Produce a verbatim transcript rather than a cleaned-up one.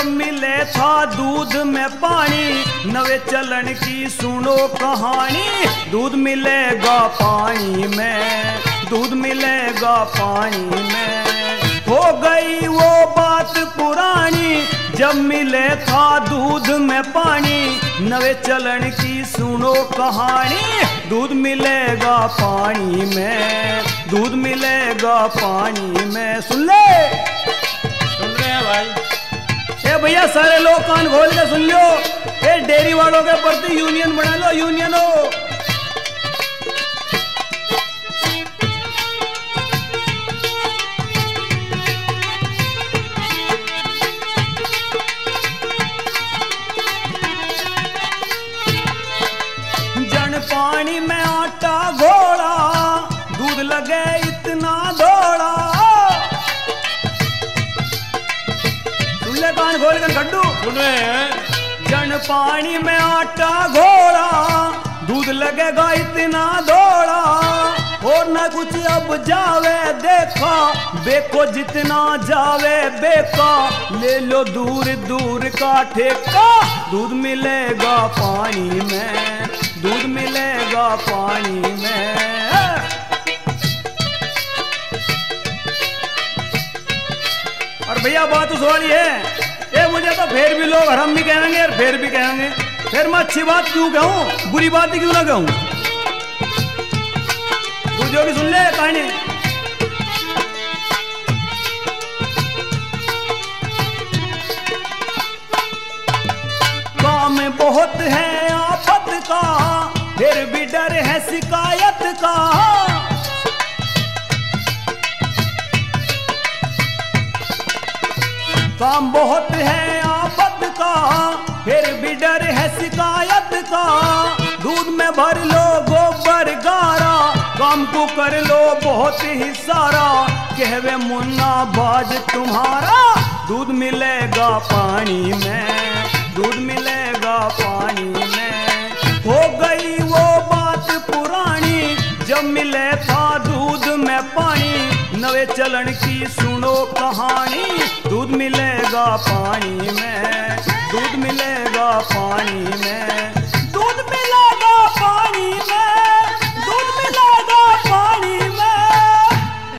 मिले था दूध में पानी, नवे चलन की सुनो कहानी। दूध मिलेगा पानी में, दूध मिलेगा पानी में, हो गई वो बात पुरानी। जब मिले था दूध में पानी, नवे चलन की सुनो कहानी। दूध मिलेगा पानी में, दूध मिलेगा पानी में। सुन ले, सुन रहे हैं भाई। ए भैया सारे लोग कान खोल के सुन लो। ए डेयरी वालों के प्रति यूनियन बना लो, यूनियन हो। पानी में आटा घोड़ा, दूध लगे इतना दौड़ा। सुन ले कान खोल कर गड्डू। सुन रहे हैं। जन पानी में आटा घोड़ा, दूध लगेगा इतना दौड़ा। और न कुछ अब जावे देखा, बेको जितना जावे बेका। ले लो दूर दूर का ठेका, दूध मिलेगा पानी में, दूध मिलेगा पानी में। और भैया बात उस वाली है, ये मुझे तो फिर भी लोग हराम भी कहेंगे और फिर भी कहेंगे। फिर मैं अच्छी बात क्यों कहूं, बुरी बात क्यों ना कहूं। तू जो भी सुन ले कहानी। काम बहुत है आफत का, फिर भी डर है शिकायत का। काम बहुत है आफत का, फिर भी डर है शिकायत का। दूध में भर लो गोबर गारा, काम को कर लो बहुत ही सारा। कहवे मुन्ना बाज तुम्हारा, दूध मिलेगा पानी में, दूध मिलेगा पानी में। हो गई वो बात पुरानी, जब मिले था दूध में पानी। नवे चलन की सुनो कहानी, दूध मिलेगा पानी में, दूध मिलेगा पानी में, दूध मिलेगा पानी में।